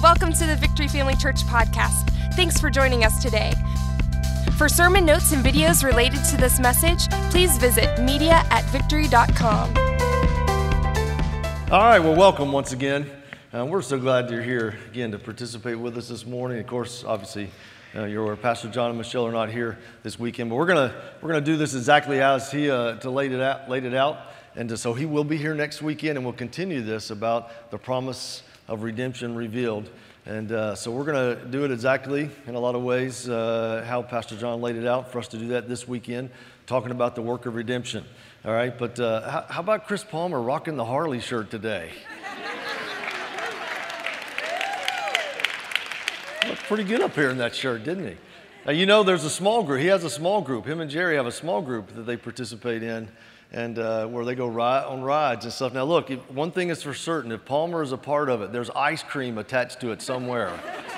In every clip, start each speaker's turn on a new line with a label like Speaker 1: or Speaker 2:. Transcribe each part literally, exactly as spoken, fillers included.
Speaker 1: Welcome to the Victory Family Church podcast. Thanks for joining us today. For sermon notes and videos related to this message, please visit media at victory dot com.
Speaker 2: All right, well, welcome once again. Uh, we're so glad you're here again to participate with us this morning. Of course, obviously, uh, your Pastor John and Michelle are not here this weekend, but we're gonna we're gonna do this exactly as he uh, to laid it out, laid it out, and to, so he will be here next weekend, and we'll continue this about the promise of redemption revealed. And uh, so we're going to do it exactly in a lot of ways uh, how Pastor John laid it out for us to do that this weekend, talking about the work of redemption. All right, but uh, how, how about Chris Palmer rocking the Harley shirt today? Looked pretty good up here in that shirt, didn't he? Now, you know there's a small group. He has a small group. Him and Jerry have a small group that they participate in, and uh, where they go ride, on rides and stuff. Now, look, if, one thing is for certain. If Palmer is a part of it, there's ice cream attached to it somewhere,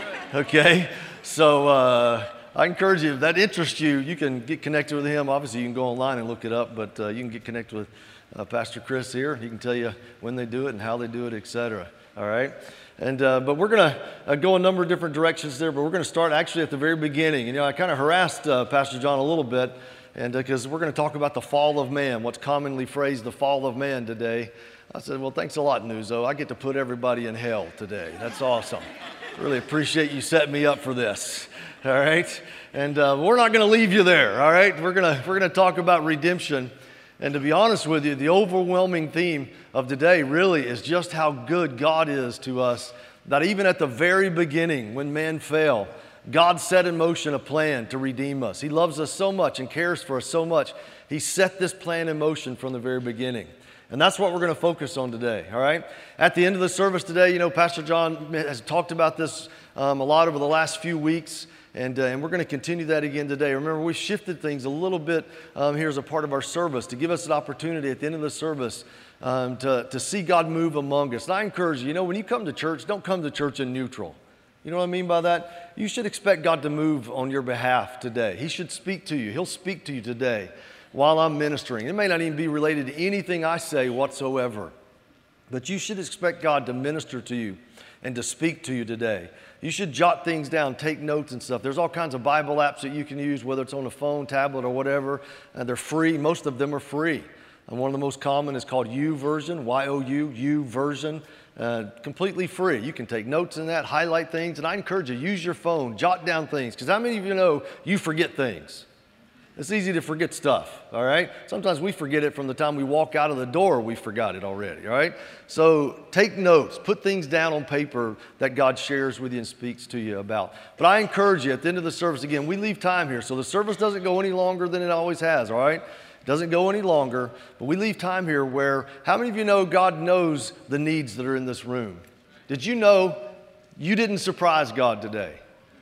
Speaker 2: okay? So uh, I encourage you, if that interests you, you can get connected with him. Obviously, you can go online and look it up, but uh, you can get connected with uh, Pastor Chris here. He can tell you when they do it and how they do it, et cetera, all right? And uh, but we're going to uh, go a number of different directions there, but we're going to start actually at the very beginning. You know, I kind of harassed uh, Pastor John a little bit, and because uh, we're going to talk about the fall of man, what's commonly phrased the fall of man today. I said, well, thanks a lot, Nuzo. I get to put everybody in hell today. That's awesome. Really appreciate you setting me up for this, all right? And uh, we're not going to leave you there, all right? We're going to we're going to talk about redemption. And to be honest with you, the overwhelming theme of today really is just how good God is to us, that even at the very beginning, when man fell, God set in motion a plan to redeem us. He loves us so much and cares for us so much. He set this plan in motion from the very beginning. And that's what we're going to focus on today, all right? At the end of the service today, you know, Pastor John has talked about this um, a lot over the last few weeks, and, uh, and we're going to continue that again today. Remember, we shifted things a little bit um, here as a part of our service to give us an opportunity at the end of the service um, to, to see God move among us. And I encourage you, you know, when you come to church, don't come to church in neutral. You know what I mean by that? You should expect God to move on your behalf today. He should speak to you. He'll speak to you today while I'm ministering. It may not even be related to anything I say whatsoever, but you should expect God to minister to you and to speak to you today. You should jot things down, take notes and stuff. There's all kinds of Bible apps that you can use, whether it's on a phone, tablet, or whatever. And they're free. Most of them are free. And one of the most common is called YouVersion, Y O U, YouVersion. Uh, completely free. You can take notes in that, highlight things, and I encourage you, use your phone, jot down things, because how many of you know you forget things? It's easy to forget stuff, all right? Sometimes we forget it from the time we walk out of the door, we forgot it already, all right? So take notes, put things down on paper that God shares with you and speaks to you about. But I encourage you, at the end of the service, again, we leave time here, so the service doesn't go any longer than it always has, all right? Doesn't go any longer, but we leave time here where, how many of you know God knows the needs that are in this room? Did you know you didn't surprise God today?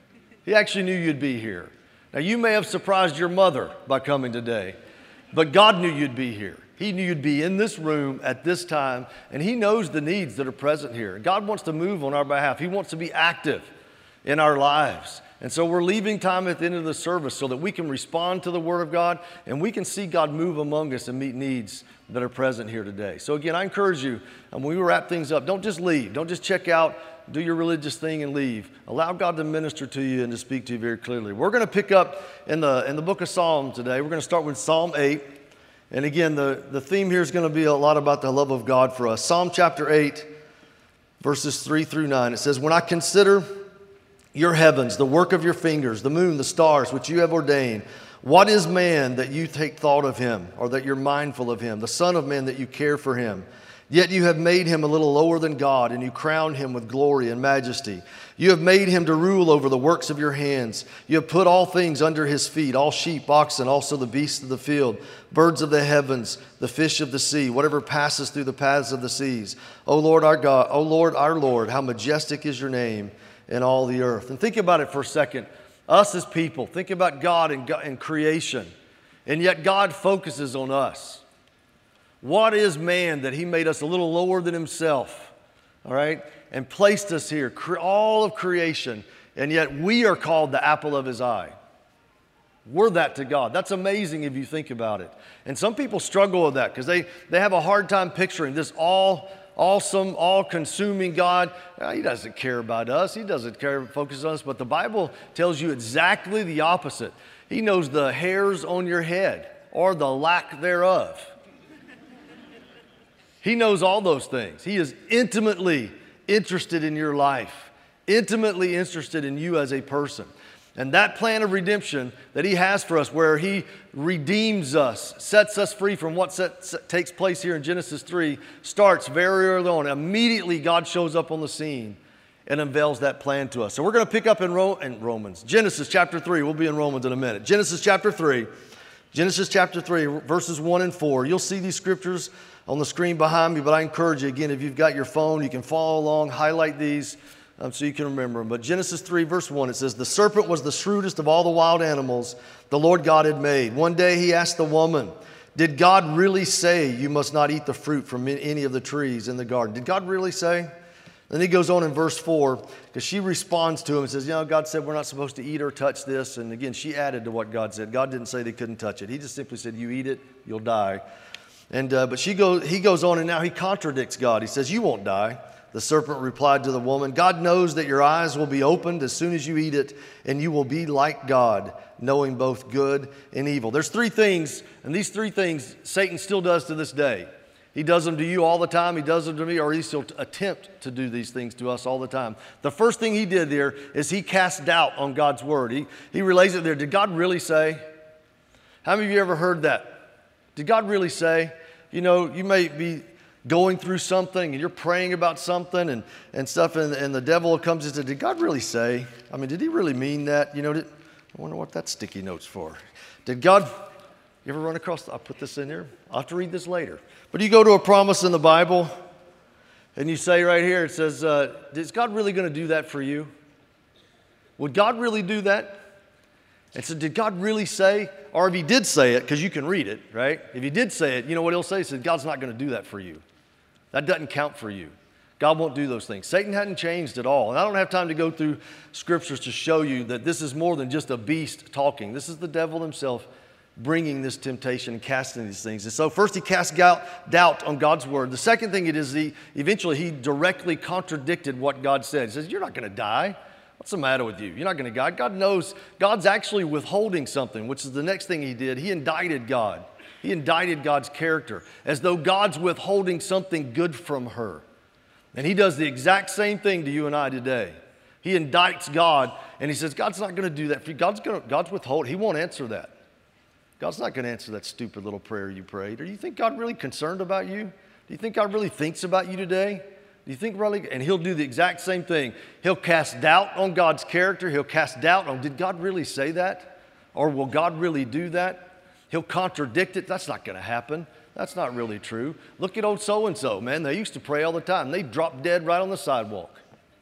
Speaker 2: He actually knew you'd be here. Now, you may have surprised your mother by coming today, but God knew you'd be here. He knew you'd be in this room at this time, and He knows the needs that are present here. God wants to move on our behalf. He wants to be active in our lives. And so we're leaving time at the end of the service so that we can respond to the Word of God and we can see God move among us and meet needs that are present here today. So again, I encourage you, and when we wrap things up, don't just leave. Don't just check out, do your religious thing and leave. Allow God to minister to you and to speak to you very clearly. We're going to pick up in the, in the book of Psalms today. We're going to start with Psalm eight. And again, the, the theme here is going to be a lot about the love of God for us. Psalm chapter eight, verses three through nine. It says, "When I consider your heavens, the work of your fingers, the moon, the stars, which you have ordained. What is man that you take thought of him, or that you're mindful of him? The son of man that you care for him. Yet you have made him a little lower than God, and you crowned him with glory and majesty. You have made him to rule over the works of your hands. You have put all things under his feet, all sheep, oxen, also the beasts of the field, birds of the heavens, the fish of the sea, whatever passes through the paths of the seas. O Lord our God, O Lord our Lord, how majestic is your name in all the earth." And think about it for a second. Us as people, think about God and, God and creation, and yet God focuses on us. What is man that He made us a little lower than Himself, all right, and placed us here, all of creation, and yet we are called the apple of His eye. We're that to God. That's amazing if you think about it. And some people struggle with that because they, they have a hard time picturing this all awesome, all-consuming God. Well, he doesn't care about us. He doesn't care, focus on us. But the Bible tells you exactly the opposite. He knows the hairs on your head or the lack thereof. He knows all those things. He is intimately interested in your life, intimately interested in you as a person. And that plan of redemption that he has for us, where he redeems us, sets us free from what set, set, takes place here in Genesis three, starts very early on. Immediately, God shows up on the scene and unveils that plan to us. So we're going to pick up in, Ro- in Romans, Genesis chapter three. We'll be in Romans in a minute. Genesis chapter three, Genesis chapter three, verses one and four. You'll see these scriptures on the screen behind me, but I encourage you, again, if you've got your phone, you can follow along, highlight these, Um, so you can remember them. But Genesis three, verse one, it says, "The serpent was the shrewdest of all the wild animals the Lord God had made. One day he asked the woman, 'Did God really say you must not eat the fruit from any of the trees in the garden?'" Did God really say? Then he goes on in verse four, because she responds to him and says, "You know, God said we're not supposed to eat or touch this." And again, she added to what God said. God didn't say they couldn't touch it. He just simply said, "You eat it, you'll die." And uh, but she goes, he goes on, and now he contradicts God. He says, "You won't die." The serpent replied to the woman, "God knows that your eyes will be opened as soon as you eat it, and you will be like God, knowing both good and evil." There's three things, and these three things Satan still does to this day. He does them to you all the time. He does them to me, or he still attempt to do these things to us all the time. The first thing he did there is he cast doubt on God's word. He, he relays it there. Did God really say? How many of you ever heard that? Did God really say? You know, you may be going through something and you're praying about something and, and stuff, and, and the devil comes and says, "Did God really say? I mean, did he really mean that? You know, did, I wonder what that sticky note's for. Did God," you ever run across, I'll put this in here. I'll have to read this later. But you go to a promise in the Bible and you say right here, it says, uh, is God really going to do that for you? Would God really do that? And so did God really say? Or if he did say it, because you can read it, right? If he did say it, you know what he'll say? He said, God's not going to do that for you. That doesn't count for you. God won't do those things. Satan hadn't changed at all. And I don't have time to go through scriptures to show you that this is more than just a beast talking. This is the devil himself bringing this temptation and casting these things. And so first he cast doubt on God's word. The second thing it is, he, eventually he directly contradicted what God said. He says, "You're not going to die. What's the matter with you? You're not going to die." God knows God's actually withholding something, which is the next thing he did. He indicted God. He indicted God's character as though God's withholding something good from her. And he does the exact same thing to you and I today. He indicts God and he says, God's not going to do that for you. God's going to, God's withhold. He won't answer that. God's not going to answer that stupid little prayer you prayed. Or do you think God really concerned about you? Do you think God really thinks about you today? Do you think really? And he'll do the exact same thing. He'll cast doubt on God's character. He'll cast doubt on, did God really say that? Or will God really do that? He'll contradict it. That's not going to happen. That's not really true. Look at old so-and-so, man. They used to pray all the time. They dropped dead right on the sidewalk.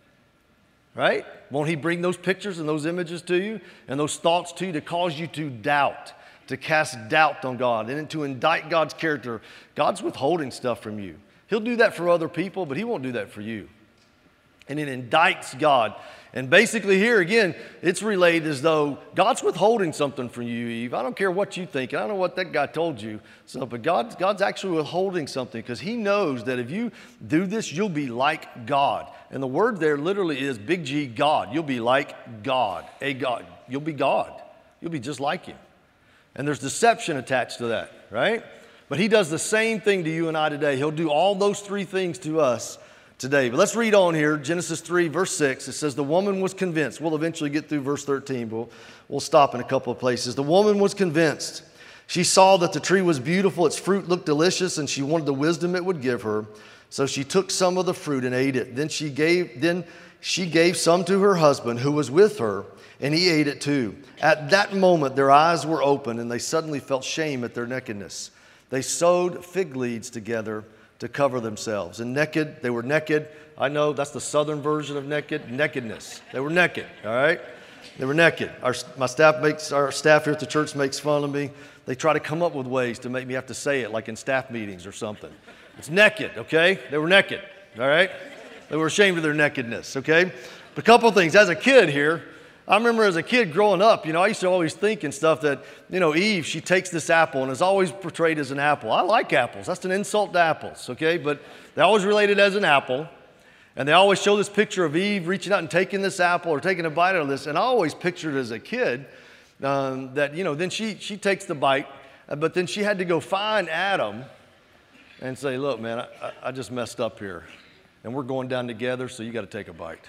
Speaker 2: Right? Won't he bring those pictures and those images to you and those thoughts to you to cause you to doubt, to cast doubt on God and to indict God's character? God's withholding stuff from you. He'll do that for other people, but he won't do that for you. And it indicts God. And basically here, again, it's relayed as though God's withholding something from you, Eve. I don't care what you think. I don't know what that guy told you. So, but God, God's actually withholding something because he knows that if you do this, you'll be like God. And the word there literally is big G, God. You'll be like God, a God. You'll be God. You'll be just like him. And there's deception attached to that, right? But he does the same thing to you and I today. He'll do all those three things to us today. But let's read on here, Genesis three, verse six. It says, the woman was convinced. We'll eventually get through verse thirteen, but we'll, we'll stop in a couple of places. The woman was convinced. She saw that the tree was beautiful, its fruit looked delicious, and she wanted the wisdom it would give her. So she took some of the fruit and ate it. Then she gave, then she gave some to her husband who was with her, and he ate it too. At that moment, their eyes were open, and they suddenly felt shame at their nakedness. They sewed fig leaves together to cover themselves. And naked, they were naked. I know that's the southern version of naked, nakedness. They were naked, all right? They were naked. Our, my staff makes, our staff here at the church makes fun of me. They try to come up with ways to make me have to say it, like in staff meetings or something. It's naked, okay? They were naked, all right? They were ashamed of their nakedness, okay? But a couple of things. As a kid here, I remember as a kid growing up, you know, I used to always think and stuff that, you know, Eve, she takes this apple and is always portrayed as an apple. I like apples. That's an insult to apples, okay? But they always relate it as an apple. And they always show this picture of Eve reaching out and taking this apple or taking a bite out of this. And I always pictured as a kid um, that, you know, then she, she takes the bite, but then she had to go find Adam and say, look, man, I, I just messed up here. And we're going down together, so you got to take a bite.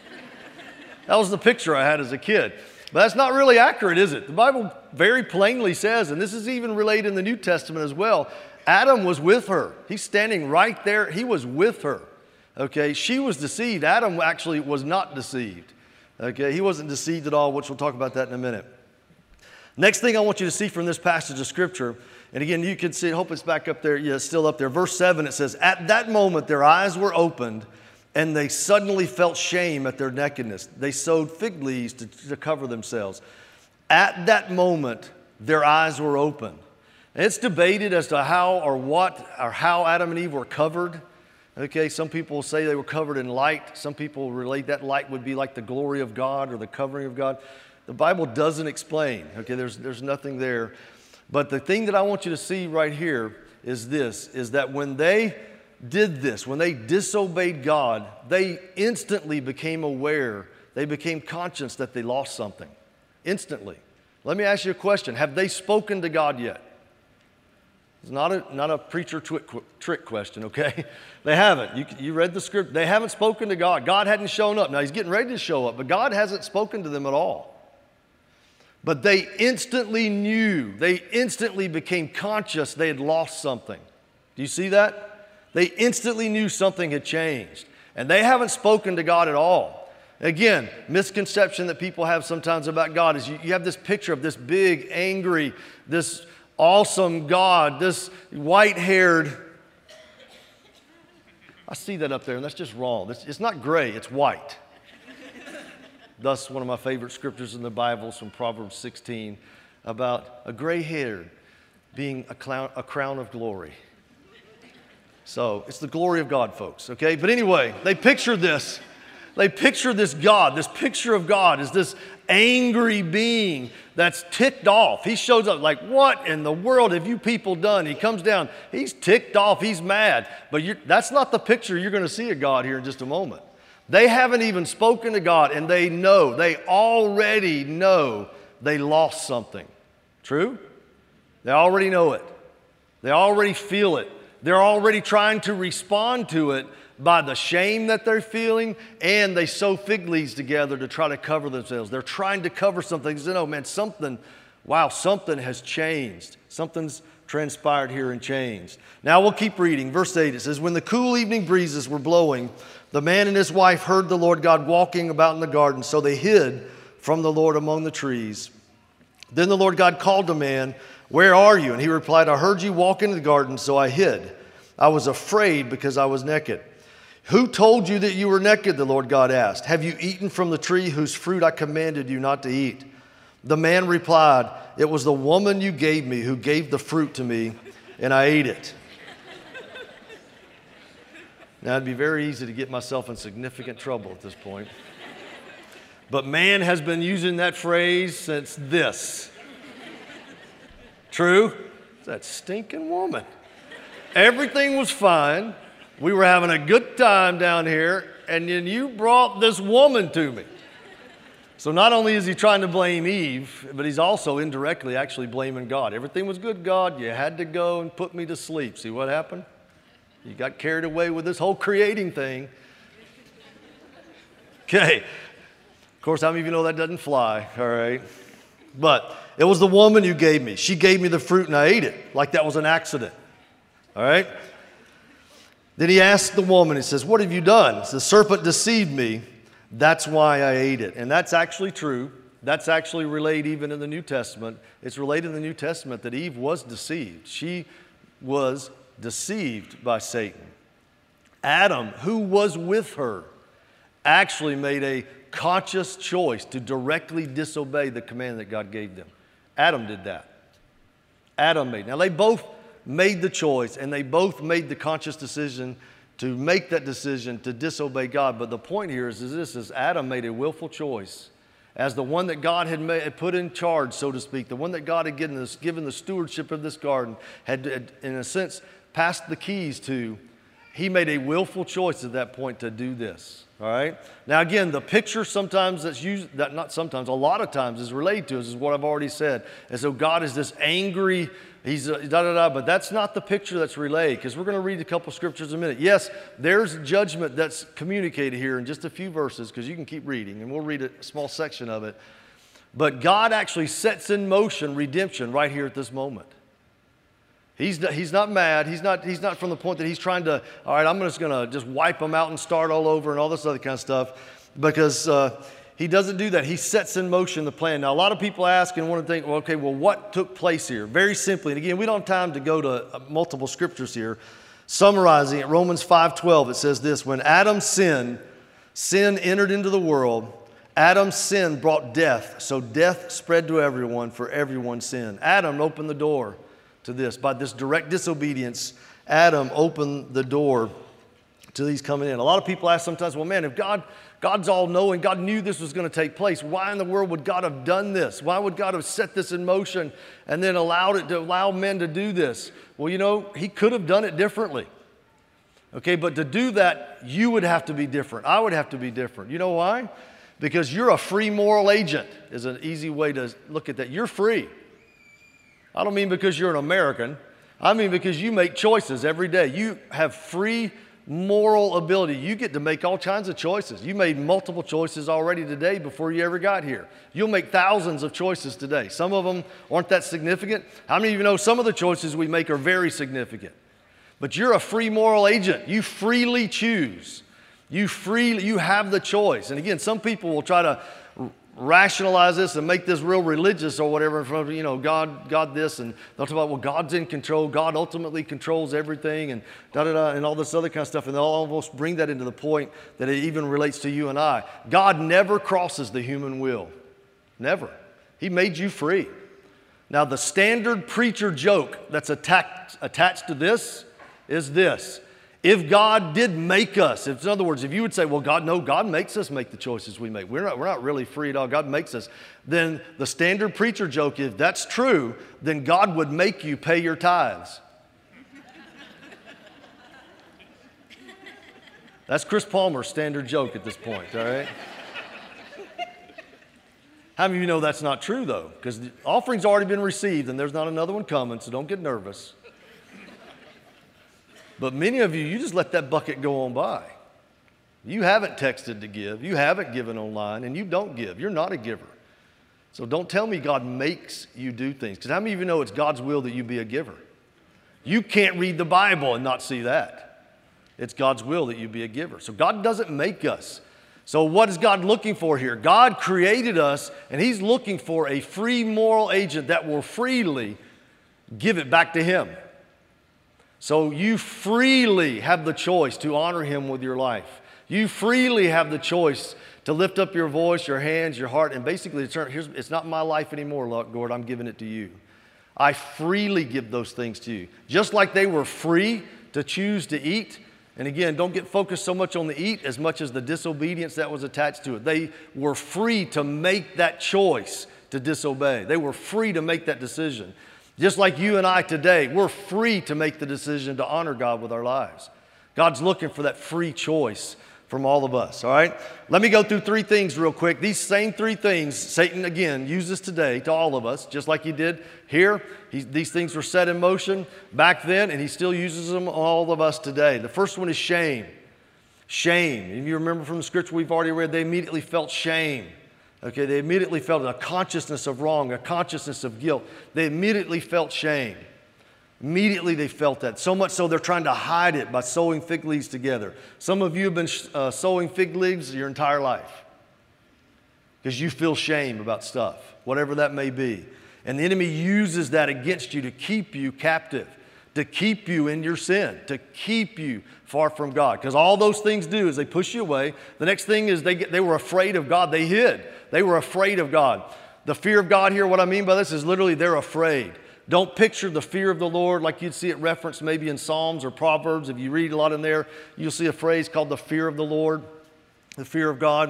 Speaker 2: That was the picture I had as a kid. But that's not really accurate, is it? The Bible very plainly says, and this is even related in the New Testament as well, Adam was with her. He's standing right there. He was with her. Okay, she was deceived. Adam actually was not deceived. Okay, he wasn't deceived at all, which we'll talk about that in a minute. Next thing I want you to see from this passage of Scripture, and again, you can see, I hope it's back up there. Yeah, it's still up there. Verse seven, it says, at that moment their eyes were opened, and they suddenly felt shame at their nakedness. They sewed fig leaves to, to cover themselves. At that moment, their eyes were open. And it's debated as to how or what or how Adam and Eve were covered. Okay, some people say they were covered in light. Some people relate that light would be like the glory of God or the covering of God. The Bible doesn't explain. Okay, there's, there's nothing there. But the thing that I want you to see right here is this, is that when they did this, when they disobeyed God, they instantly became aware, they became conscious that they lost something. Instantly. Let me ask you a question. Have they spoken to God yet? It's not a, not a preacher trick, trick question, okay? They haven't. You, you read the script. They haven't spoken to God. God hadn't shown up. Now, he's getting ready to show up, but God hasn't spoken to them at all. But they instantly knew, they instantly became conscious they had lost something. Do you see that? They instantly knew something had changed. And they haven't spoken to God at all. Again, misconception that people have sometimes about God is you, you have this picture of this big, angry, this awesome God, this white-haired. I see that up there, and that's just wrong. It's, it's not gray, it's white. Thus, one of my favorite scriptures in the Bible is from Proverbs sixteen about a gray-haired being a, clown, a crown of glory. So it's the glory of God, folks, okay? But anyway, they picture this. They picture this God. This picture of God is this angry being that's ticked off. He shows up like, what in the world have you people done? He comes down. He's ticked off. He's mad. But you're, that's not the picture you're going to see of God here in just a moment. They haven't even spoken to God, and they know. They already know they lost something. True? They already know it. They already feel it. They're already trying to respond to it by the shame that they're feeling, and they sew fig leaves together to try to cover themselves. They're trying to cover something. They say, oh man, something, wow, something has changed. Something's transpired here and changed. Now we'll keep reading. Verse eight, it says, when the cool evening breezes were blowing, the man and his wife heard the Lord God walking about in the garden, so they hid from the Lord among the trees. Then the Lord God called the man, where are you? And he replied, I heard you walk in the garden, so I hid. I was afraid because I was naked. Who told you that you were naked? The Lord God asked. Have you eaten from the tree whose fruit I commanded you not to eat? The man replied, it was the woman you gave me who gave the fruit to me, and I ate it. Now, it'd be very easy to get myself in significant trouble at this point. But man has been using that phrase since this. True? It's that stinking woman. Everything was fine. We were having a good time down here, and then you brought this woman to me. So not only is he trying to blame Eve, but he's also indirectly actually blaming God. Everything was good, God. You had to go and put me to sleep. See what happened? You got carried away with this whole creating thing. Okay. Of course, how many of you know that doesn't fly? All right. But it was the woman you gave me. She gave me the fruit and I ate it like that was an accident. All right. Then he asked the woman, he says, what have you done? The serpent deceived me. That's why I ate it. And that's actually true. That's actually related even in the New Testament. It's related in the New Testament that Eve was deceived. She was deceived by Satan. Adam, who was with her, actually made a conscious choice to directly disobey the command that God gave them. Adam did that. Adam made. Now they both made the choice, and they both made the conscious decision to make that decision to disobey God. But the point here is, is this, is Adam made a willful choice. as the one that God had, made, had put in charge, so to speak, the one that God had given, this, given the stewardship of this garden, had, had, in a sense, passed the keys to, he made a willful choice at that point to do this. All right. Now, again, the picture sometimes that's used, that not sometimes, a lot of times is related to us, is what I've already said. And so God is this angry, he's da da da, but that's not the picture that's relayed, because we're going to read a couple scriptures in a minute. Yes, there's judgment that's communicated here in just a few verses, because you can keep reading, and we'll read a small section of it. But God actually sets in motion redemption right here at this moment. He's, he's not mad. He's not, he's not from the point that he's trying to, all right, I'm just going to just wipe them out and start all over and all this other kind of stuff, because uh, he doesn't do that. He sets in motion the plan. Now, a lot of people ask and want to think, well, okay, well, what took place here? Very simply, and again, we don't have time to go to multiple scriptures here. Summarizing it, Romans five twelve, it says this: when Adam sinned, sin entered into the world. Adam's sin brought death, so death spread to everyone, for everyone's sin. Adam opened the door to this. By this direct disobedience, Adam opened the door to these coming in. A lot of people ask sometimes, well, man, if God, God's all-knowing, God knew this was going to take place, why in the world would God have done this? Why would God have set this in motion and then allowed it to allow men to do this? Well, you know, he could have done it differently. Okay, but to do that, you would have to be different. I would have to be different. You know why? Because you're a free moral agent is an easy way to look at that. You're free. I don't mean because you're an American. I mean because you make choices every day. You have free moral ability. You get to make all kinds of choices. You made multiple choices already today before you ever got here. You'll make thousands of choices today. Some of them aren't that significant. How many of you know some of the choices we make are very significant? But you're a free moral agent. You freely choose. You freely, you have the choice. And again, some people will try to rationalize this and make this real religious or whatever, from, you know, God, God this, and they'll talk about, well, God's in control, God ultimately controls everything, and da da da, and all this other kind of stuff, and they'll almost bring that into the point that it even relates to you and I. God never crosses the human will, never. He made you free. Now, the standard preacher joke that's attacked, attached to this is this: if God did make us, if, in other words, if you would say, well, God, no, God makes us make the choices we make. We're not, we're not really free at all. God makes us. Then the standard preacher joke, if that's true, then God would make you pay your tithes. That's Chris Palmer's standard joke at this point, all right? How many of you know that's not true, though? Because the offering's already been received, and there's not another one coming, so don't get nervous. But many of you, you just let that bucket go on by. You haven't texted to give. You haven't given online, and you don't give. You're not a giver. So don't tell me God makes you do things. Because how many of you know it's God's will that you be a giver? You can't read the Bible and not see that. It's God's will that you be a giver. So God doesn't make us. So what is God looking for here? God created us, and He's looking for a free moral agent that will freely give it back to Him. So you freely have the choice to honor Him with your life. You freely have the choice to lift up your voice, your hands, your heart, and basically turn, here's, it's not my life anymore, Lord, I'm giving it to you. I freely give those things to you. Just like they were free to choose to eat. And again, don't get focused so much on the eat as much as the disobedience that was attached to it. They were free to make that choice to disobey. They were free to make that decision. Just like you and I today, we're free to make the decision to honor God with our lives. God's looking for that free choice from all of us, all right? Let me go through three things real quick. These same three things, Satan, again, uses today to all of us, just like he did here. He, these things were set in motion back then, and he still uses them on all of us today. The first one is shame. Shame. If you remember from the scripture we've already read, they immediately felt shame. Okay, they immediately felt a consciousness of wrong, a consciousness of guilt. They immediately felt shame. Immediately they felt that. So much so they're trying to hide it by sewing fig leaves together. Some of you have been uh, sewing fig leaves your entire life because you feel shame about stuff, whatever that may be. And the enemy uses that against you to keep you captive, to keep you in your sin, to keep you far from God. Because all those things do is they push you away. The next thing is they, get, they were afraid of God. They hid. They were afraid of God. The fear of God here, what I mean by this is literally they're afraid. Don't picture the fear of the Lord like you'd see it referenced maybe in Psalms or Proverbs. If you read a lot in there, you'll see a phrase called the fear of the Lord, the fear of God.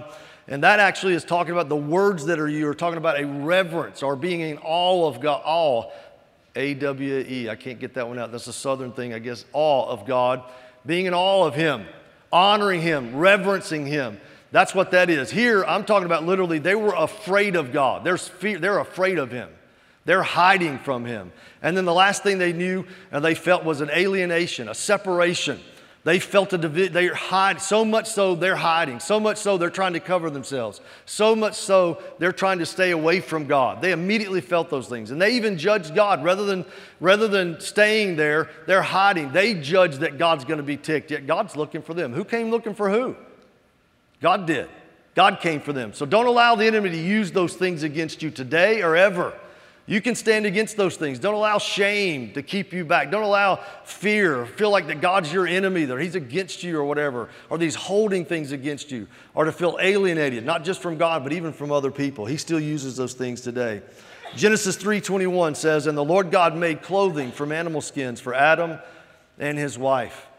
Speaker 2: And that actually is talking about the words that are you are talking about a reverence or being in awe of God. Awe, A W E. I can't get that one out. That's a southern thing, I guess. Awe of God. Being in awe of Him. Honoring Him. Reverencing Him. That's what that is. Here, I'm talking about literally, they were afraid of God. There's fear, they're afraid of Him. They're hiding from Him. And then the last thing they knew and they felt was an alienation, a separation. They felt a division. They're hiding, so much so they're hiding. So much so they're trying to cover themselves. So much so they're trying to stay away from God. They immediately felt those things. And they even judged God. Rather than, rather than staying there, they're hiding. They judged that God's going to be ticked. Yet God's looking for them. Who came looking for who? God did. God came for them. So don't allow the enemy to use those things against you today or ever. You can stand against those things. Don't allow shame to keep you back. Don't allow fear, feel like that God's your enemy, that He's against you or whatever, or these holding things against you, or to feel alienated, not just from God, but even from other people. He still uses those things today. Genesis three twenty-one says, "And the Lord God made clothing from animal skins for Adam and his wife."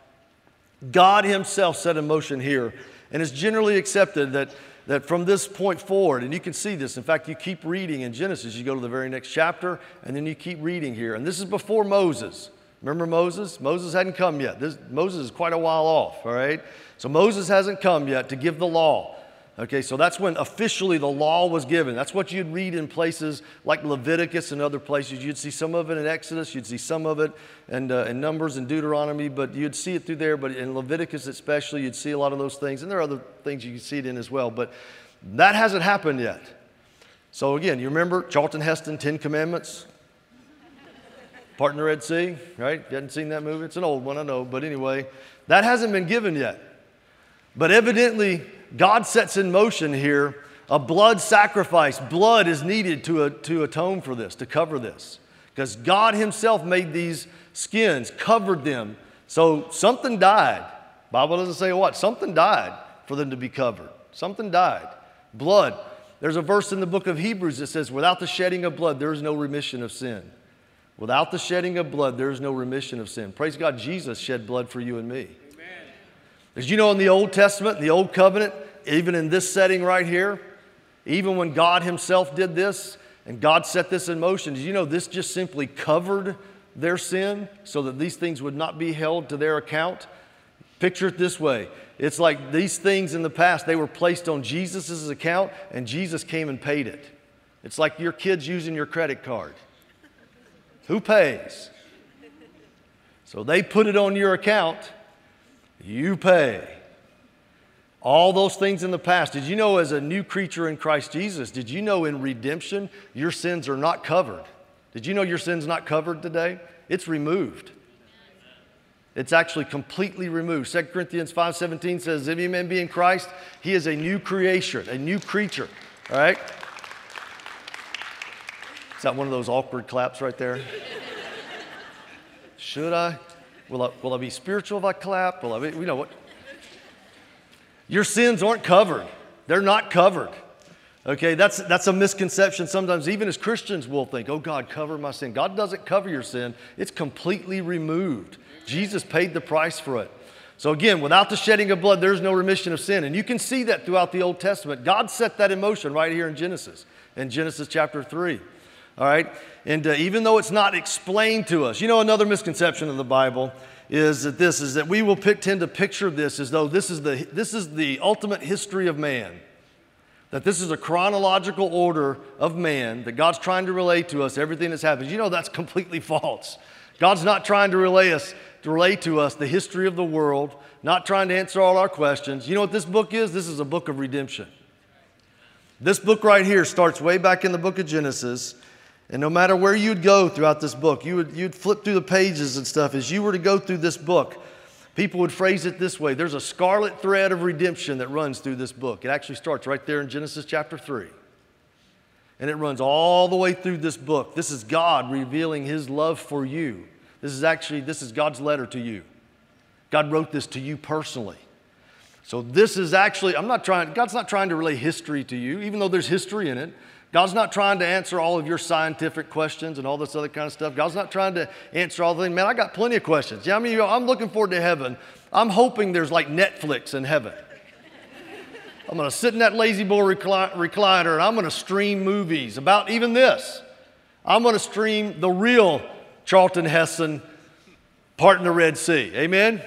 Speaker 2: God Himself set in motion here, and it's generally accepted that that from this point forward, and you can see this, in fact, you keep reading in Genesis, you go to the very next chapter, and then you keep reading here. And this is before Moses. Remember Moses? Moses hadn't come yet. This, Moses is quite a while off, all right? So Moses hasn't come yet to give the law. Okay, so that's when officially the law was given. That's what you'd read in places like Leviticus and other places. You'd see some of it in Exodus. You'd see some of it in, uh, in Numbers and Deuteronomy, but you'd see it through there. But in Leviticus especially, you'd see a lot of those things. And there are other things you can see it in as well. But that hasn't happened yet. So again, you remember Charlton Heston, Ten Commandments? Parting the Red Sea, right? You hadn't seen that movie? It's an old one, I know. But anyway, that hasn't been given yet. But evidently, God sets in motion here a blood sacrifice. Blood is needed to, uh, to atone for this, to cover this. Because God Himself made these skins, covered them. So something died. Bible doesn't say what. Something died for them to be covered. Something died. Blood. There's a verse in the book of Hebrews that says, without the shedding of blood, there is no remission of sin. Without the shedding of blood, there is no remission of sin. Praise God, Jesus shed blood for you and me. As you know, in the Old Testament, in the Old Covenant, even in this setting right here, even when God Himself did this and God set this in motion, did you know this just simply covered their sin so that these things would not be held to their account? Picture it this way. It's like these things in the past, they were placed on Jesus' account and Jesus came and paid it. It's like your kids using your credit card. Who pays? So they put it on your account. You pay. All those things in the past. Did you know as a new creature in Christ Jesus, did you know in redemption your sins are not covered? Did you know your sin's not covered today? It's removed. It's actually completely removed. Second Corinthians five seventeen says, if any man be in Christ, he is a new creation, a new creature. All right? Is that one of those awkward claps right there? Should I? Will I, will I be spiritual if I clap? Will I be, you know what? Your sins aren't covered. They're not covered. Okay, that's, that's a misconception. Sometimes even as Christians we'll think, oh God, cover my sin. God doesn't cover your sin. It's completely removed. Jesus paid the price for it. So again, without the shedding of blood, there's no remission of sin. And you can see that throughout the Old Testament. God set that in motion right here in Genesis, in Genesis chapter three. All right, and uh, even though it's not explained to us, you know, another misconception of the Bible is that this is that we will pick, tend to picture this as though this is the this is the ultimate history of man, that this is a chronological order of man that God's trying to relay to us everything that's happened. You know, that's completely false. God's not trying to relay us to relay to us the history of the world, not trying to answer all our questions. You know what this book is? This is a book of redemption. This book right here starts way back in the book of Genesis. And no matter where you'd go throughout this book, you would, you'd flip through the pages and stuff. As you were to go through this book, people would phrase it this way. There's a scarlet thread of redemption that runs through this book. It actually starts right there in Genesis chapter three. And it runs all the way through this book. This is God revealing His love for you. This is actually, this is God's letter to you. God wrote this to you personally. So this is actually, I'm not trying, God's not trying to relay history to you, even though there's history in it. God's not trying to answer all of your scientific questions and all this other kind of stuff. God's not trying to answer all the things. Man, I got plenty of questions. Yeah, I mean, I'm looking forward to heaven. I'm hoping there's like Netflix in heaven. I'm going to sit in that lazy boy recli- recliner and I'm going to stream movies about even this. I'm going to stream the real Charlton Heston parting the Red Sea. Amen?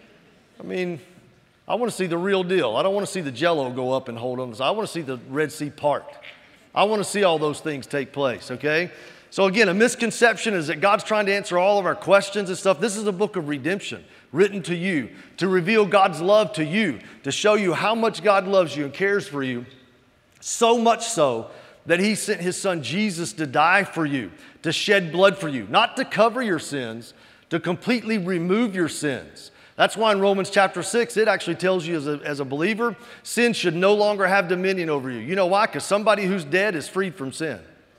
Speaker 2: I mean, I want to see the real deal. I don't want to see the Jell-O go up and hold on. I want to see the Red Sea part. I want to see all those things take place, okay? So again, a misconception is that God's trying to answer all of our questions and stuff. This is a book of redemption written to you, to reveal God's love to you, to show you how much God loves you and cares for you, so much so that he sent his son Jesus to die for you, to shed blood for you, not to cover your sins, to completely remove your sins. That's why in Romans chapter six, it actually tells you as a, as a believer, sin should no longer have dominion over you. You know why? Because somebody who's dead is freed from sin.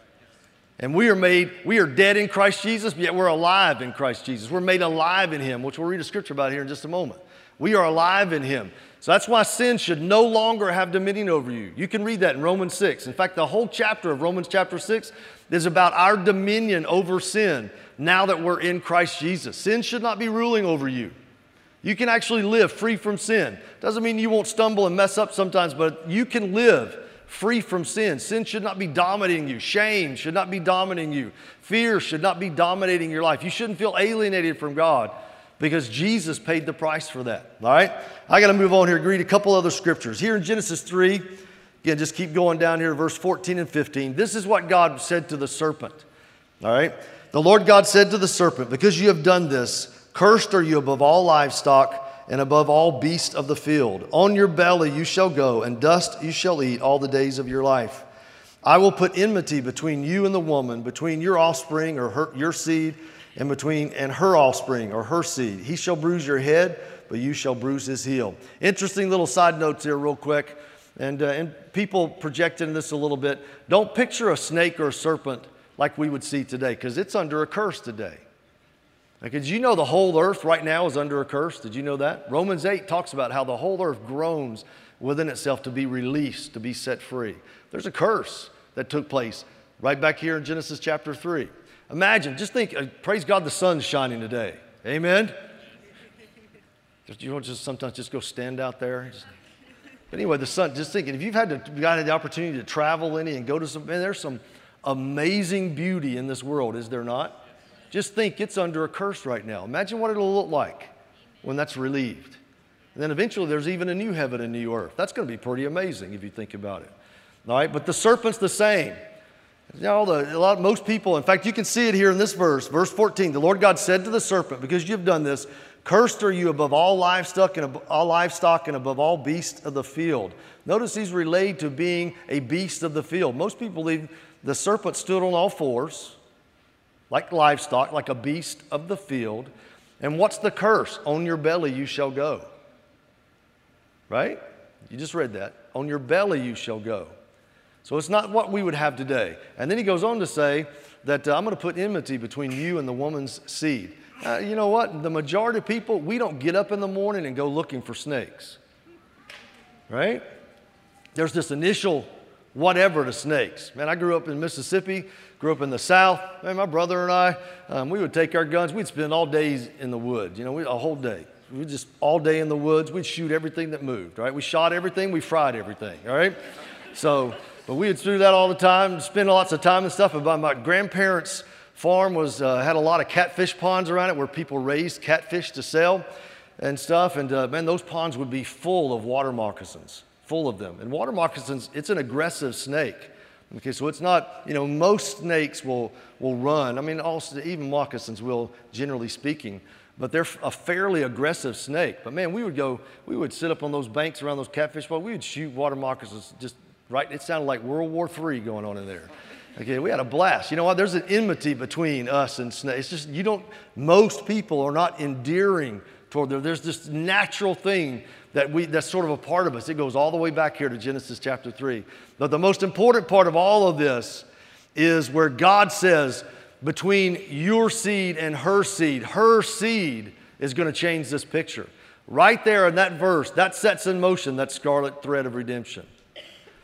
Speaker 2: And we are made, we are dead in Christ Jesus, but yet we're alive in Christ Jesus. We're made alive in him, which we'll read a scripture about here in just a moment. We are alive in him. So that's why sin should no longer have dominion over you. You can read that in Romans six. In fact, the whole chapter of Romans chapter six is about our dominion over sin now that we're in Christ Jesus. Sin should not be ruling over you. You can actually live free from sin. Doesn't mean you won't stumble and mess up sometimes, but you can live free from sin. Sin should not be dominating you. Shame should not be dominating you. Fear should not be dominating your life. You shouldn't feel alienated from God because Jesus paid the price for that. All right? I got to move on here and read a couple other scriptures. Here in Genesis three, again, just keep going down here to verse fourteen and fifteen. This is what God said to the serpent. All right? The Lord God said to the serpent, because you have done this, cursed are you above all livestock and above all beasts of the field. On your belly you shall go, and dust you shall eat all the days of your life. I will put enmity between you and the woman, between your offspring or her, your seed, and between and her offspring or her seed. He shall bruise your head, but you shall bruise his heel. Interesting little side notes here real quick. And, uh, and people projecting this a little bit. Don't picture a snake or a serpent like we would see today, because it's under a curse today. Like, did you know the whole earth right now is under a curse? Did you know that? Romans eight talks about how the whole earth groans within itself to be released, to be set free. There's a curse that took place right back here in Genesis chapter three. Imagine, just think, uh, praise God the sun's shining today. Amen? Just, you don't just sometimes just go stand out there. Just, but anyway, the sun, just thinking, if you've had, to, got the opportunity to travel any and go to some, man, there's some amazing beauty in this world, is there not? Just think it's under a curse right now. Imagine what it'll look like when that's relieved. And then eventually there's even a new heaven and new earth. That's going to be pretty amazing if you think about it. All right, but the serpent's the same. You know, the, a lot, most people, in fact, you can see it here in this verse, verse fourteen. The Lord God said to the serpent, because you've done this, cursed are you above all livestock and above all livestock and above all beasts of the field. Notice he's relayed to being a beast of the field. Most people believe the serpent stood on all fours, like livestock, like a beast of the field. And what's the curse? On your belly you shall go. Right? You just read that. On your belly you shall go. So it's not what we would have today. And then he goes on to say that uh, I'm going to put enmity between you and the woman's seed. Uh, you know what? The majority of people, we don't get up in the morning and go looking for snakes. Right? There's this initial whatever to snakes. Man, I grew up in Mississippi, grew up in the South. Man, my brother and I, um, we would take our guns. We'd spend all days in the woods, you know, we, a whole day. We'd just all day in the woods. We'd shoot everything that moved, right? We shot everything. We fried everything, all right? So, but we would do that all the time, spend lots of time and stuff. But my grandparents' farm was uh, had a lot of catfish ponds around it where people raised catfish to sell and stuff. And, uh, man, those ponds would be full of water moccasins. Full of them. And water moccasins, it's an aggressive snake. Okay, so it's not, you know, most snakes will, will run. I mean, also, even moccasins will, generally speaking, but they're a fairly aggressive snake. But man, we would go, we would sit up on those banks around those catfish ponds. We would shoot water moccasins just right. It sounded like World War Three going on in there. Okay, we had a blast. You know what? There's an enmity between us and snakes. It's just, you don't, most people are not endearing toward them. There's this natural thing that we, that's sort of a part of us. It goes all the way back here to Genesis chapter three. But the most important part of all of this is where God says, between your seed and her seed, her seed is going to change this picture. Right there in that verse, that sets in motion that scarlet thread of redemption.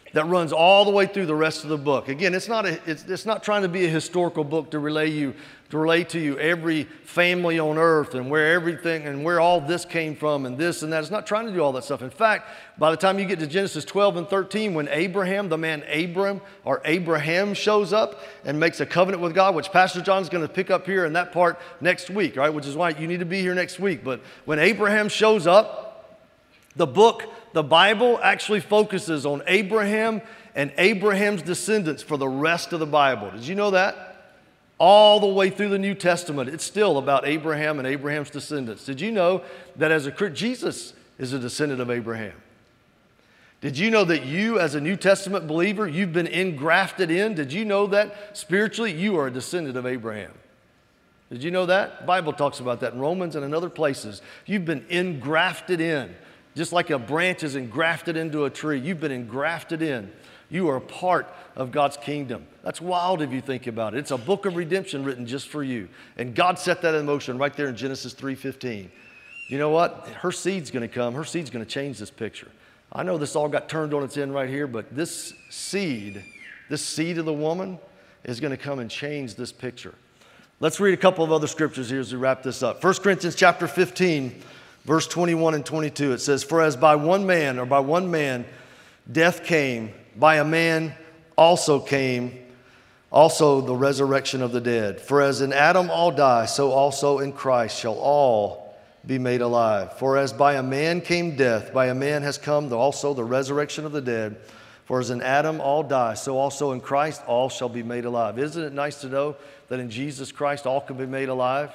Speaker 2: that runs all the way through the rest of the book. Again, it's not, a, it's, it's not trying to be a historical book to relay you, to relate to you every family on earth and where everything and where all this came from and this and that. It's not trying to do all that stuff. In fact, by the time you get to Genesis twelve and thirteen, when Abraham, the man Abram or Abraham shows up and makes a covenant with God, which Pastor John's going to pick up here in that part next week, right? Which is why you need to be here next week. But when Abraham shows up, the book, the Bible actually focuses on Abraham and Abraham's descendants for the rest of the Bible. Did you know that? All the way through the New Testament, it's still about Abraham and Abraham's descendants. Did you know that as a Christian, Jesus is a descendant of Abraham? Did you know that you, as a New Testament believer, you've been engrafted in? Did you know that spiritually you are a descendant of Abraham? Did you know that? The Bible talks about that in Romans and in other places. You've been engrafted in. Just like a branch is engrafted into a tree, you've been engrafted in. You are a part of God's kingdom. That's wild if you think about it. It's a book of redemption written just for you. And God set that in motion right there in Genesis three fifteen. You know what? Her seed's going to come. Her seed's going to change this picture. I know this all got turned on its end right here, but this seed, this seed of the woman is going to come and change this picture. Let's read a couple of other scriptures here as we wrap this up. First Corinthians chapter fifteen, verse twenty-one and twenty-two. It says, "For as by one man, or by one man, death came, by a man also came also the resurrection of the dead. For as in Adam all die, so also in Christ shall all be made alive. For as by a man came death, by a man has come also the resurrection of the dead. For as in Adam all die, so also in Christ all shall be made alive." Isn't it nice to know that in Jesus Christ all can be made alive?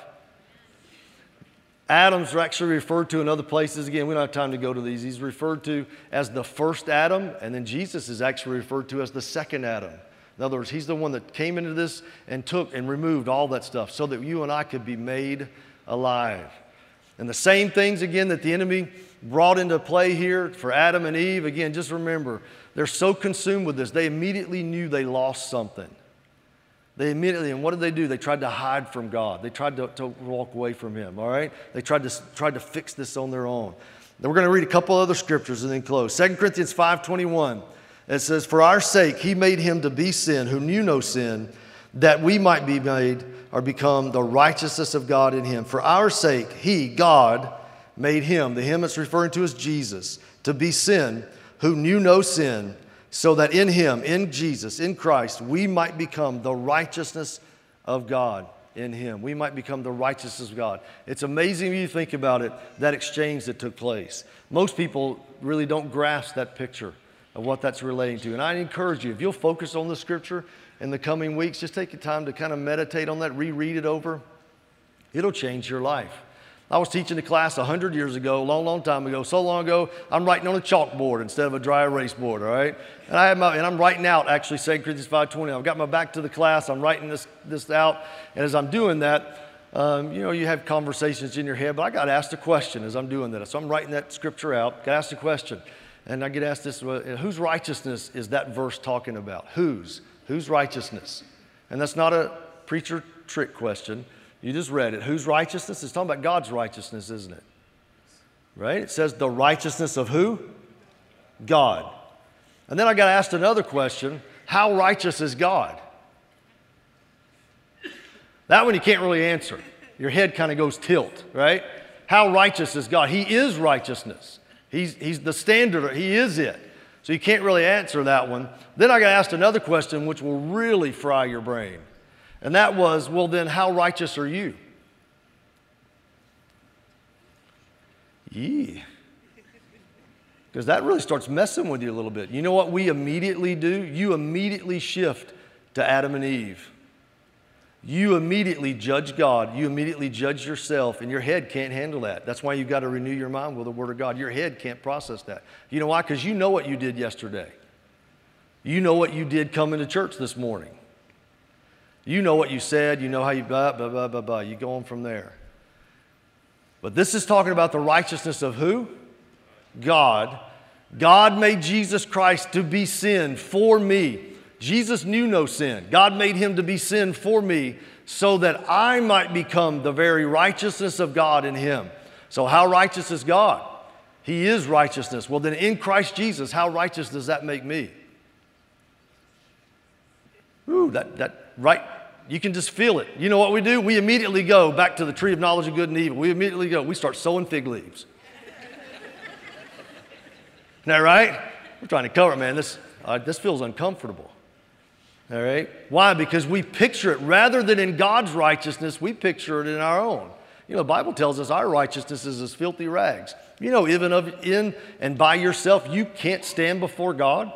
Speaker 2: Adam's actually referred to in other places. Again, we don't have time to go to these. He's referred to as the first Adam, and then Jesus is actually referred to as the second Adam. In other words, he's the one that came into this and took and removed all that stuff so that you and I could be made alive. And the same things, again, that the enemy brought into play here for Adam and Eve, again, just remember, they're so consumed with this, they immediately knew they lost something. They immediately, and what did they do? They tried to hide from God. They tried to, to walk away from Him, all right? They tried to, tried to fix this on their own. Then we're going to read a couple other scriptures and then close. Second Corinthians five twenty-one, it says, "For our sake He made Him to be sin who knew no sin, that we might be made or become the righteousness of God in Him. For our sake He, God, made Him," the Him it's referring to as Jesus, "to be sin who knew no sin, so that in Him, in Jesus, in Christ, we might become the righteousness of God in Him." We might become the righteousness of God. It's amazing when you think about it, that exchange that took place. Most people really don't grasp that picture of what that's relating to. And I encourage you, if you'll focus on the scripture in the coming weeks, just take your time to kind of meditate on that, reread it over. It'll change your life. I was teaching a class one hundred years ago, a long, long time ago, so long ago, I'm writing on a chalkboard instead of a dry erase board, all right? And, I have my, and I'm writing out, actually, Second Corinthians five twenty. I've got my back to the class. I'm writing this, this out. And as I'm doing that, um, you know, you have conversations in your head, but I got asked a question as I'm doing that. So I'm writing that scripture out, got asked a question. And I get asked this, whose righteousness is that verse talking about? Whose? Whose righteousness? And that's not a preacher trick question. You just read it. Whose righteousness? It's talking about God's righteousness, isn't it? Right? It says the righteousness of who? God. And then I got asked another question. How righteous is God? That one you can't really answer. Your head kind of goes tilt, right? How righteous is God? He is righteousness. He's, he's the standard. He is it. So you can't really answer that one. Then I got asked another question which will really fry your brain. And that was, well, then how righteous are you? Yee. Because that really starts messing with you a little bit. You know what we immediately do? You immediately shift to Adam and Eve. You immediately judge God. You immediately judge yourself, and your head can't handle that. That's why you've got to renew your mind with the Word of God. Your head can't process that. You know why? Because you know what you did yesterday. You know what you did coming to church this morning. You know what you said. You know how you blah, blah, blah, blah, blah. You go on from there. But this is talking about the righteousness of who? God. God made Jesus Christ to be sin for me. Jesus knew no sin. God made Him to be sin for me so that I might become the very righteousness of God in Him. So how righteous is God? He is righteousness. Well, then in Christ Jesus, how righteous does that make me? Ooh, that, that, right, you can just feel it. You know what we do? We immediately go back to the tree of knowledge of good and evil. We immediately go, we start sowing fig leaves. Isn't that right? We're trying to cover it, man. This, uh, this feels uncomfortable. All right? Why? Because we picture it, rather than in God's righteousness, we picture it in our own. You know, the Bible tells us our righteousness is as filthy rags. You know, even of in and by yourself, you can't stand before God.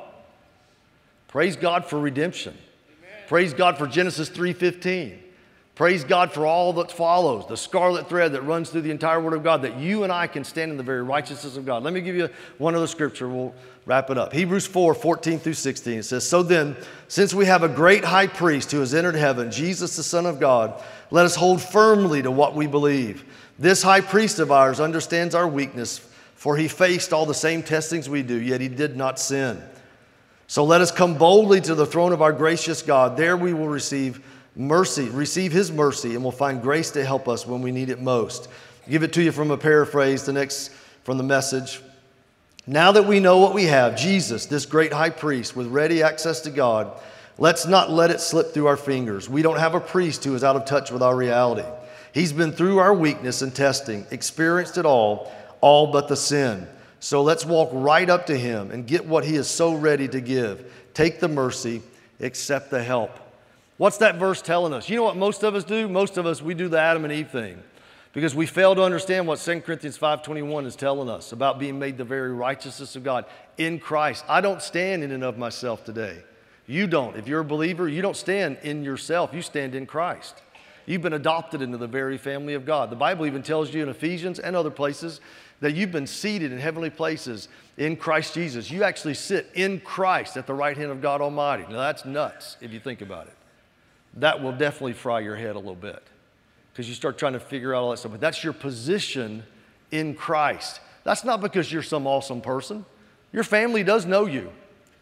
Speaker 2: Praise God for redemption. Amen. Praise God for Genesis three fifteen. Praise God for all that follows, the scarlet thread that runs through the entire Word of God, that you and I can stand in the very righteousness of God. Let me give you one other scripture. We'll wrap it up. Hebrews four, fourteen through sixteen. It says, so then, since we have a great high priest who has entered heaven, Jesus the Son of God, let us hold firmly to what we believe. This high priest of ours understands our weakness, for he faced all the same testings we do, yet he did not sin. So let us come boldly to the throne of our gracious God. There we will receive mercy, receive his mercy, and we'll find grace to help us when we need it most. Give it to you from a paraphrase, the next from the Message. Now that we know what we have, Jesus, this great high priest with ready access to God, let's not let it slip through our fingers. We don't have a priest who is out of touch with our reality. He's been through our weakness and testing, experienced it all, all but the sin. So let's walk right up to him and get what he is so ready to give. Take the mercy, accept the help. What's that verse telling us? You know what most of us do? Most of us, we do the Adam and Eve thing because we fail to understand what Second Corinthians five twenty-one is telling us about being made the very righteousness of God in Christ. I don't stand in and of myself today. You don't. If you're a believer, you don't stand in yourself. You stand in Christ. You've been adopted into the very family of God. The Bible even tells you in Ephesians and other places that you've been seated in heavenly places in Christ Jesus. You actually sit in Christ at the right hand of God Almighty. Now that's nuts if you think about it. That will definitely fry your head a little bit because you start trying to figure out all that stuff. But that's your position in Christ. That's not because you're some awesome person. Your family does know you.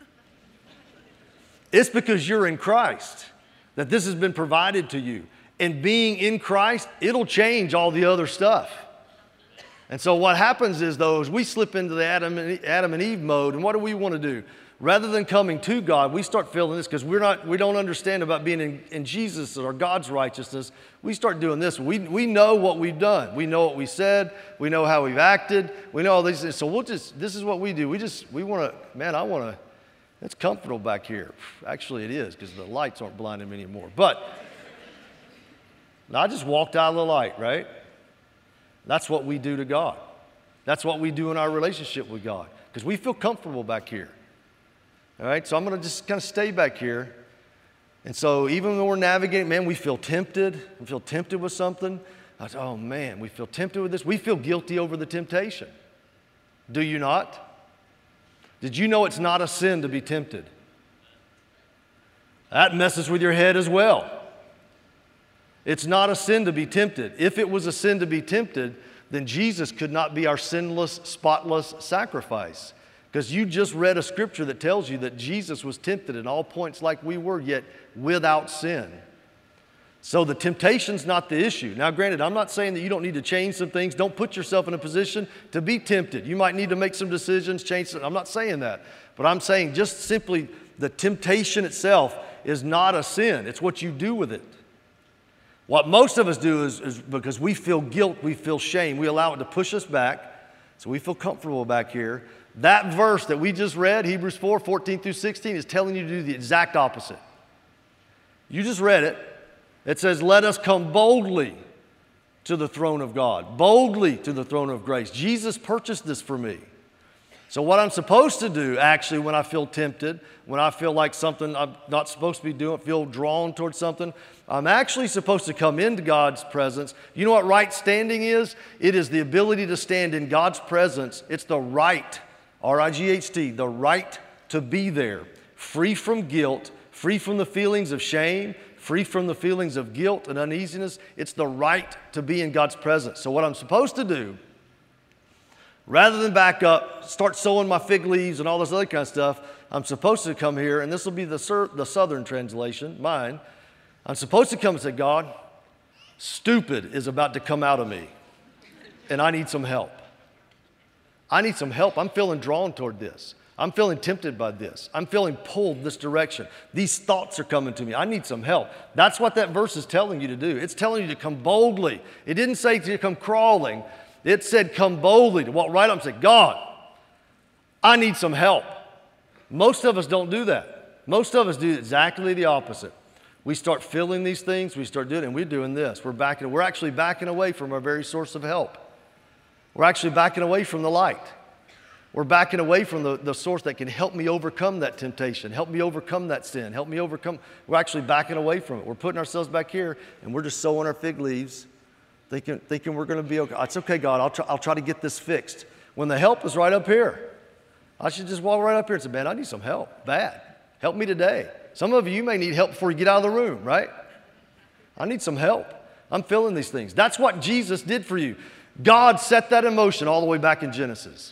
Speaker 2: It's because you're in Christ that this has been provided to you. And being in Christ, it'll change all the other stuff. And so what happens is, though, is we slip into the Adam and, Adam and Eve mode, and what do we want to do? Rather than coming to God, we start feeling this because we're not, we don't understand about being in, in Jesus or God's righteousness. We start doing this. We, we know what we've done. We know what we said. We know how we've acted. We know all these things. So we'll just, this is what we do. We just, we want to, man, I want to, it's comfortable back here. Actually, it is because the lights aren't blinding me anymore. But I just walked out of the light, right? That's what we do to God. That's what we do in our relationship with God because we feel comfortable back here. All right, so I'm going to just kind of stay back here. And so even when we're navigating, man, we feel tempted. We feel tempted with something. I say, oh, man, we feel tempted with this. We feel guilty over the temptation. Do you not? Did you know it's not a sin to be tempted? That messes with your head as well. It's not a sin to be tempted. If it was a sin to be tempted, then Jesus could not be our sinless, spotless sacrifice. Because you just read a scripture that tells you that Jesus was tempted in all points like we were, yet without sin. So the temptation's not the issue. Now, granted, I'm not saying that you don't need to change some things. Don't put yourself in a position to be tempted. You might need to make some decisions, change some. I'm not saying that. But I'm saying just simply the temptation itself is not a sin. It's what you do with it. What most of us do is, is because we feel guilt, we feel shame, we allow it to push us back, so we feel comfortable back here. That verse that we just read, Hebrews four, fourteen through sixteen, is telling you to do the exact opposite. You just read it. It says, let us come boldly to the throne of God, boldly to the throne of grace. Jesus purchased this for me. So what I'm supposed to do, actually, when I feel tempted, when I feel like something I'm not supposed to be doing, feel drawn towards something, I'm actually supposed to come into God's presence. You know what right standing is? It is the ability to stand in God's presence. It's the right, R I G H T, the right to be there, free from guilt, free from the feelings of shame, free from the feelings of guilt and uneasiness. It's the right to be in God's presence. So what I'm supposed to do, rather than back up, start sowing my fig leaves and all this other kind of stuff, I'm supposed to come here, and this will be the, sur- the Southern translation, mine. I'm supposed to come and say, God, stupid is about to come out of me, and I need some help. I need some help. I'm feeling drawn toward this. I'm feeling tempted by this. I'm feeling pulled this direction. These thoughts are coming to me. I need some help. That's what that verse is telling you to do. It's telling you to come boldly. It didn't say to come crawling. It said come boldly, to walk right up and say, God, I need some help. Most of us don't do that. Most of us do exactly the opposite. We start feeling these things, we start doing it, and we're doing this. We're backing, we're actually backing away from our very source of help. We're actually backing away from the light. We're backing away from the, the source that can help me overcome that temptation, help me overcome that sin, help me overcome. We're actually backing away from it. We're putting ourselves back here, and we're just sowing our fig leaves, thinking, thinking we're going to be okay. It's okay, God, I'll try, I'll try to get this fixed. When the help is right up here. I should just walk right up here and say, man, I need some help, bad. Help me today. Some of you may need help before you get out of the room, right? I need some help. I'm feeling these things. That's what Jesus did for you. God set that in motion all the way back in Genesis.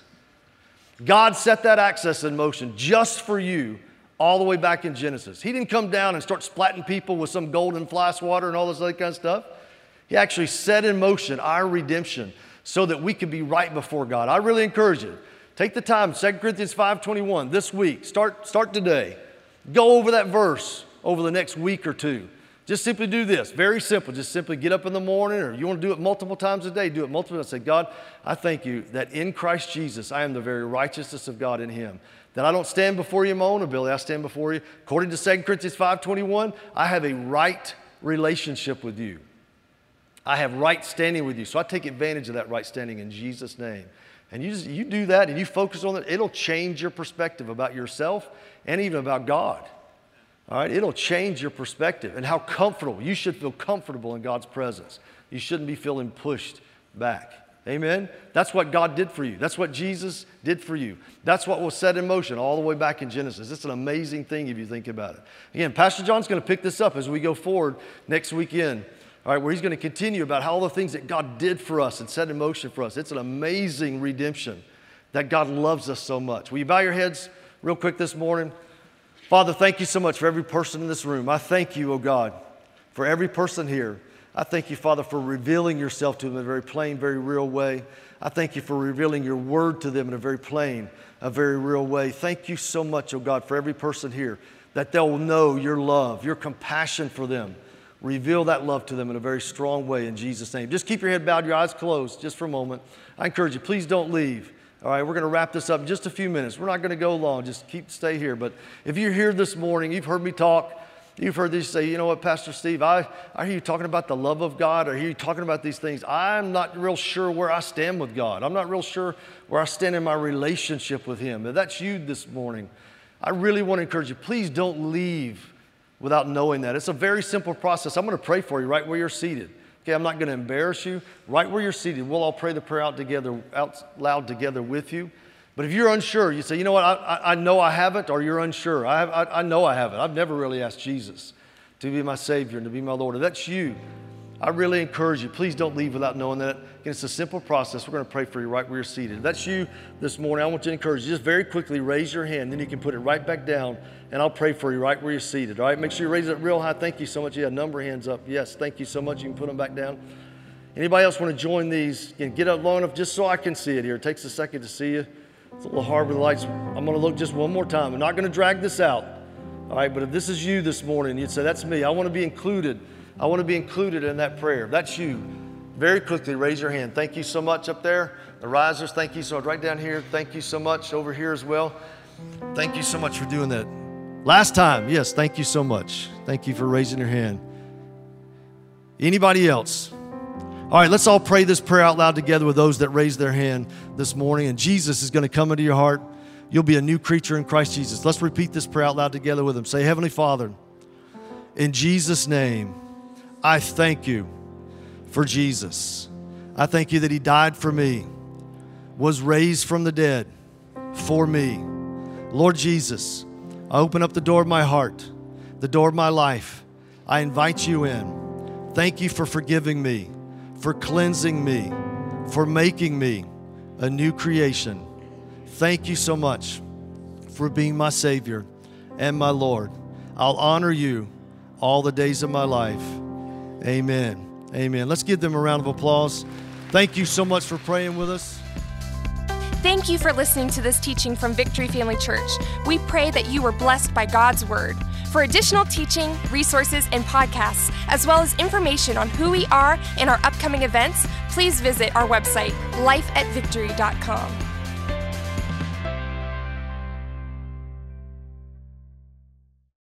Speaker 2: God set that access in motion just for you all the way back in Genesis. He didn't come down and start splatting people with some golden flash water and all this other kind of stuff. He actually set in motion our redemption so that we could be right before God. I really encourage you. Take the time, Second Corinthians five twenty-one, this week. Start, start today. Go over that verse over the next week or two. Just simply do this. Very simple. Just simply get up in the morning, or you want to do it multiple times a day, do it multiple times. Say, God, I thank you that in Christ Jesus, I am the very righteousness of God in him. That I don't stand before you in my own ability. I stand before you. According to Second Corinthians five twenty-one, I have a right relationship with you. I have right standing with you. So I take advantage of that right standing in Jesus' name. And you, just, you do that and you focus on it, it'll change your perspective about yourself and even about God. All right, it'll change your perspective and how comfortable. You should feel comfortable in God's presence. You shouldn't be feeling pushed back. Amen? That's what God did for you. That's what Jesus did for you. That's what was set in motion all the way back in Genesis. It's an amazing thing if you think about it. Again, Pastor John's going to pick this up as we go forward next weekend. All right, where he's going to continue about how all the things that God did for us and set in motion for us. It's an amazing redemption that God loves us so much. Will you bow your heads real quick this morning? Father, thank you so much for every person in this room. I thank you, oh God, for every person here. I thank you, Father, for revealing yourself to them in a very plain, very real way. I thank you for revealing your word to them in a very plain, a very real way. Thank you so much, oh God, for every person here, that they'll know your love, your compassion for them. Reveal that love to them in a very strong way in Jesus' name. Just keep your head bowed, your eyes closed just for a moment. I encourage you, please don't leave. All right, we're going to wrap this up in just a few minutes. We're not going to go long. Just keep stay here. But if you're here this morning, you've heard me talk. You've heard this say, you know what, Pastor Steve, I, I hear you talking about the love of God. I hear you talking about these things. I'm not real sure where I stand with God. I'm not real sure where I stand in my relationship with him. If that's you this morning, I really want to encourage you, please don't leave without knowing that. It's a very simple process. I'm going to pray for you right where you're seated. Okay, I'm not going to embarrass you. Right where you're seated, we'll all pray the prayer out together, out loud together with you. But if you're unsure, you say, you know what, I, I know I haven't, or you're unsure. I, have, I, I know I haven't. I've never really asked Jesus to be my Savior and to be my Lord. If that's you, I really encourage you, please don't leave without knowing that. Again, it's a simple process. We're going to pray for you right where you're seated. If that's you this morning, I want to encourage you, just very quickly raise your hand, then you can put it right back down, and I'll pray for you right where you're seated. All right, make sure you raise it real high. Thank you so much. You have a number of hands up. Yes, thank you so much. You can put them back down. Anybody else want to join these? Again, get up long enough just so I can see it here. It takes a second to see you. It's a little hard with the lights. I'm going to look just one more time. I'm not going to drag this out. All right, but if this is you this morning, you'd say, that's me. I want to be included. I want to be included in that prayer. If that's you, very quickly raise your hand. Thank you so much up there. The risers, thank you so much. Right down here, thank you so much. Over here as well. Thank you so much for doing that. Last time, yes, thank you so much. Thank you for raising your hand. Anybody else? All right, let's all pray this prayer out loud together with those that raised their hand this morning. And Jesus is going to come into your heart. You'll be a new creature in Christ Jesus. Let's repeat this prayer out loud together with him. Say, Heavenly Father, in Jesus' name, I thank you for Jesus. I thank you that he died for me, was raised from the dead for me. Lord Jesus, I open up the door of my heart, the door of my life. I invite you in. Thank you for forgiving me, for cleansing me, for making me a new creation. Thank you so much for being my Savior and my Lord. I'll honor you all the days of my life. Amen. Amen. Let's give them a round of applause. Thank you so much for praying with us.
Speaker 1: Thank you for listening to this teaching from Victory Family Church. We pray that you were blessed by God's Word. For additional teaching, resources, and podcasts, as well as information on who we are and our upcoming events, please visit our website, life at victory dot com.